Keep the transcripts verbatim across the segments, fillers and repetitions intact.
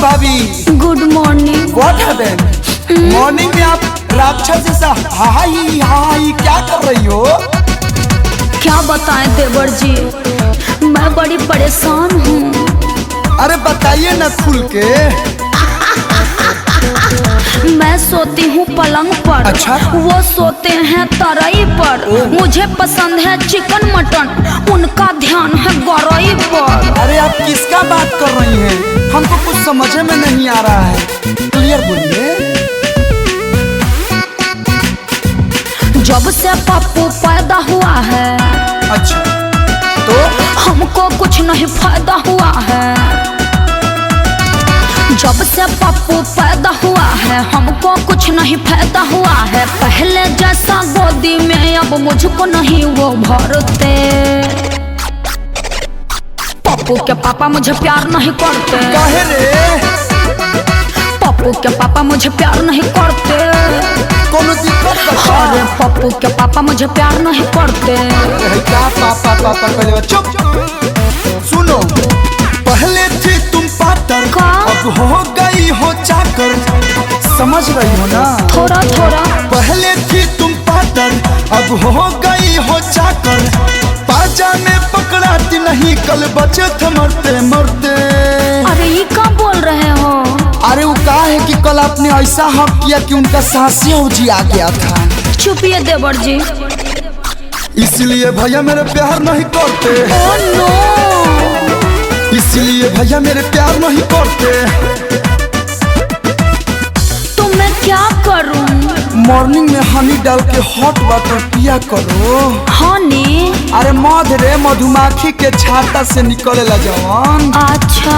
भाभी। Good morning. What happened? Morning में आप राक्षस जैसा हाई हाई क्या कर रही हो? क्या बताएं देवर जी, मैं बड़ी परेशान हूँ। अरे बताइए ना खुल के। मैं सोती हूँ पलंग पर। अच्छा? वो सोते हैं तराई पर। मुझे पसंद है चिकन मटन, उनका ध्यान है गौरई पर। अरे आप किसका बात कर रही हैं? हमको कुछ समझ में नहीं आ रहा है, क्लियर बोलिए। जब से पप्पू पैदा हुआ है, अच्छा तो हमको कुछ नहीं फायदा हुआ है। जब से पप्पू पैदा हुआ है, हमको कुछ नहीं फायदा हुआ है। पहले जैसा गोदी में अब मुझको नहीं वो भरते। पप्पू के पापा मुझे प्यार नहीं करते। काहे रे? पप्पू के पापा मुझे प्यार नहीं करते। कोनो दिक्कत बता? अरे पप्पू के पापा मुझे प्यार नहीं करते। अरे क्या पापा पापा करे? चुप। सुनो, पहले थी तुम पातर, का? अब हो गई हो चाकर। समझ रही हो ना? थोड़ा थोड़ा। पहले थी तुम पातर, अब हो गई हो चाकर। पाजा में पकड़ाती नहीं, कल बचे थे मरते मरते। अरे ये क्या बोल रहे हो? अरे वो कहा है कि कल आपने ऐसा हक किया कि उनका सांसें उजी आ गया था। चुपिए देवर जी। इसलिए भैया मेरे प्यार नहीं करते। Oh no. इसलिए भैया मेरे प्यार नहीं करते। तो मैं क्या करूं? मॉर्निंग में हनी डाल के हॉट वाटर पिया करो। हनी? अरे मध रे, मधुमक्खी के छाता से निकलेला जवान। अच्छा।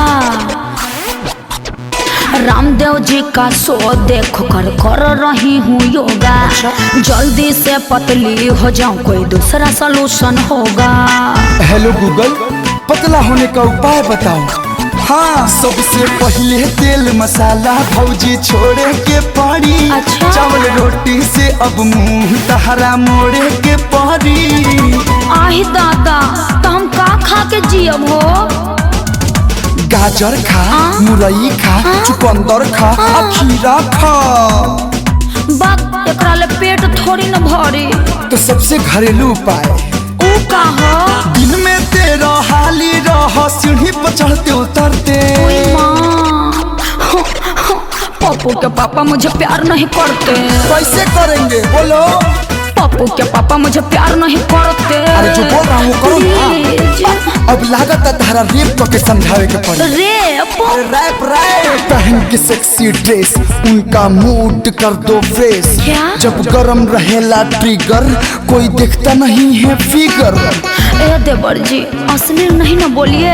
रामदेव जी का शो देख कर कर रही हूँ योगा। जल्दी से पतली हो जाऊं, कोई दूसरा सलूशन होगा। हेलो गूगल, पतला होने का उपाय बताओ। हाँ, सबसे पहले तेल मसाला भौजी छोड़े के पड़ी। अच्छा? चावल रोटी से अब मुंह तहरा मोड़े के पड़ी। आही दादा, तो हम का खा के जियब हो? गाजर खा, हाँ? मुरई खा, हाँ? चुकंदर खा, हाँ? खीरा खा। बात एकरा ले पेट थोड़ी न भरी। तो सबसे घरेलू उपाय ऊ का हो? दिन में तेरा हाली रह, सीढ़ी पर चढ़ते उतरते। ओए माँ, पप्पू के पापा मुझे प्यार नहीं करते। कैसे करेंगे बोलो? पप्पू के पापा मुझे प्यार नहीं करते। अरे जो बोल रहा हूँ वो करो ना। प्लीज। अब लागत है तारा रेप तो के समझावे के पड़ी। रेप? अरे रैप रैप पहन के सेक्सी ड्रेस, उनका मूड कर दो फ्रेश। क्या? जब गरम रहेला ट्रिगर, कोई देखता नहीं है फिगर। ए देवर जी, असली नहीं ना बोलिए।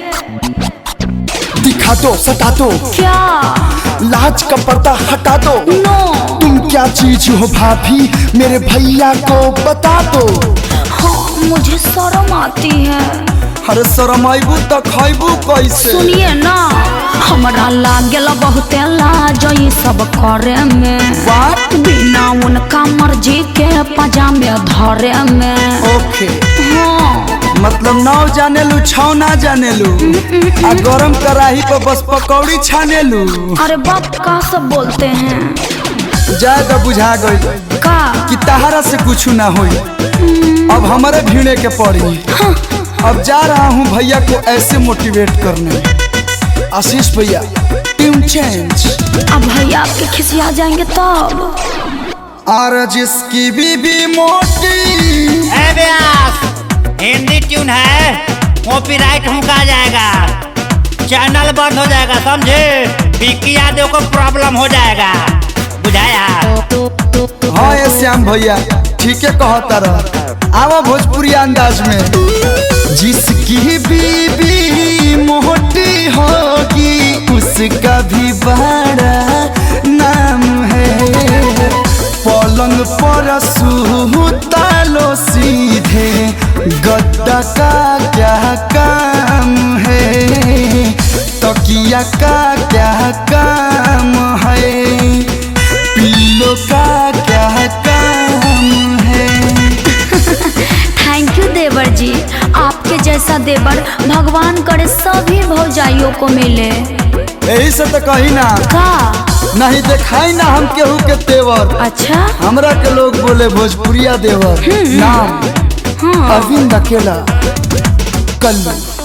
दिखा दो, सटा दो, क्या? लाज का पर्दा हटा दो। नो। तुम क्या चीज हो भाभी, मेरे भैया को बता दो। हाँ, मुझे शर्म आती है। अरे शर्म आइबू तो खाइबू कैसे? सुनिए ना, हमरा लागेला बहुते लाज ई सब करे में। What? बिना उनका मर्जी के पजामे धरे में। ओके। हाँ। मतलब नाव जाने लू, छाव ना जाने लू, आ गरम कराही पर बस पकौड़ी छाने लू। अरे बाप का सब बोलते हैं। ज्यादा बुझा गई का? कि तहारा से कुछ ना होई, अब हमारे भीड़े के पड़ी। हाँ। अब जा रहा हूँ भैया को ऐसे मोटिवेट करने। आशीष भैया, ट्यून चेंज। अब भैया आपके खिसिया जाएंगे तब। और जिसकी बीबी मोटी। ए व्यास, हिंदी ट्यून है, कॉपीराइट हुआ जाएगा, चैनल बंद हो जाएगा, समझे? विक्की यादव को प्रॉब्लम हो जाएगा, बुझाया? हाँ ये श्याम भैया ठीक है कहता रहा। आवा भोजपुरी अंदाज में। जिसकी बीबी मोटी होगी, उसका भी बड़ा नाम है। पलंग पर सूता लो सीधे, गद्दा का क्या काम है, तकिया का क्या काम है, पिल्लो का क्या काम है। थैंक यू देवर जी, आपके जैसा देवर भगवान करे सभी भौजाइयों को मिले। यही से तो कही ना का नहीं देखाई ना हम केहू के तेवर। अच्छा हमरा के लोग बोले भोजपुरिया देवर। नाम हाँ अरविंद अकेला कल्लू।